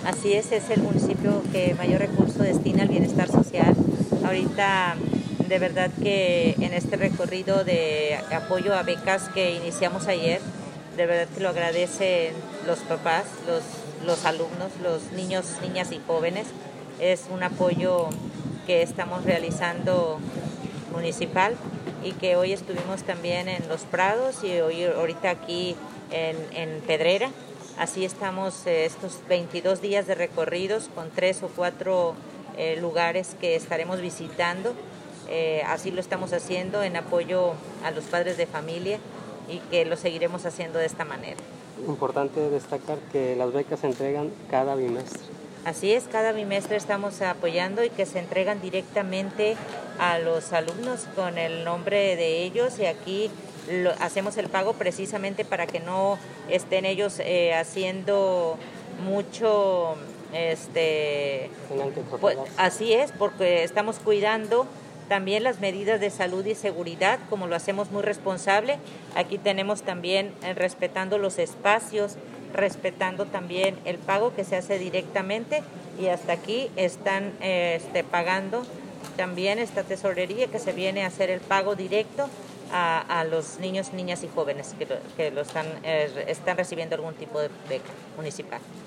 Así es el municipio que mayor recurso destina al bienestar social. Ahorita, de verdad que en este recorrido de apoyo a becas que iniciamos ayer, de verdad que lo agradecen los papás, los alumnos, los niños, niñas y jóvenes. Es un apoyo que estamos realizando municipal y que hoy estuvimos también en Los Prados y ahorita aquí en Pedrera. Así estamos estos 22 días de recorridos con 3 o 4 lugares que estaremos visitando. Así lo estamos haciendo en apoyo a los padres de familia y que lo seguiremos haciendo de esta manera. Importante destacar que las becas se entregan cada bimestre. Así es, cada bimestre estamos apoyando y que se entregan directamente a los alumnos con el nombre de ellos y aquí hacemos el pago precisamente para que no estén ellos haciendo mucho, pues, así es, porque estamos cuidando también las medidas de salud y seguridad, como lo hacemos muy responsable. Aquí tenemos también respetando los espacios, respetando también el pago que se hace directamente y hasta aquí están pagando también esta tesorería que se viene a hacer el pago directo a los niños, niñas y jóvenes que están recibiendo algún tipo de beca municipal.